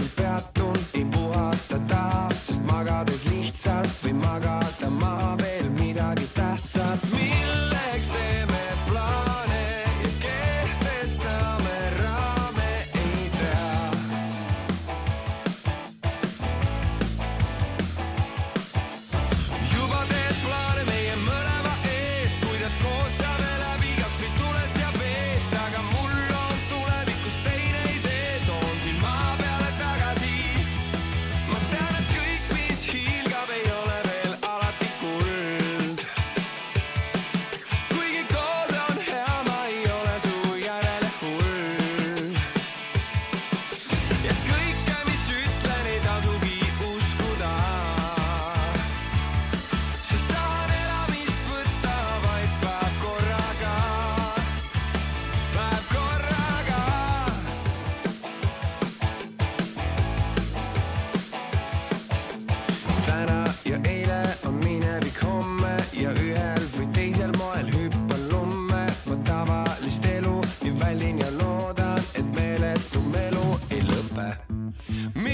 kusagil peatun, ei puhatada, sest magades lihtsalt või magada maha veel midagi tähtsat. Milleks teeme plaane ja kehtestame raame, ei tea. Juba teed plaane meie mõlema eest, kuidas koos saame läbi kas või tulest ja veest, aga mul on tulevikus teine idee, toon siin maa peale tagasi. Ma tean, et kõik, mis hiilgab, ei ole veel alati kuld. Kuigi koos on hea, ma ei ole su järele hull. Ja kõike, mis ütlen, ei tasugi uskuda, sest tahan elamist võtta vaid päev korraga. Päev korraga. Täna ja eile on minevik homme ja ühel või teisel moel hüppan lumme. Ma tavalist elu nii väldin ja loodan, et meeletum elu ei lõpe.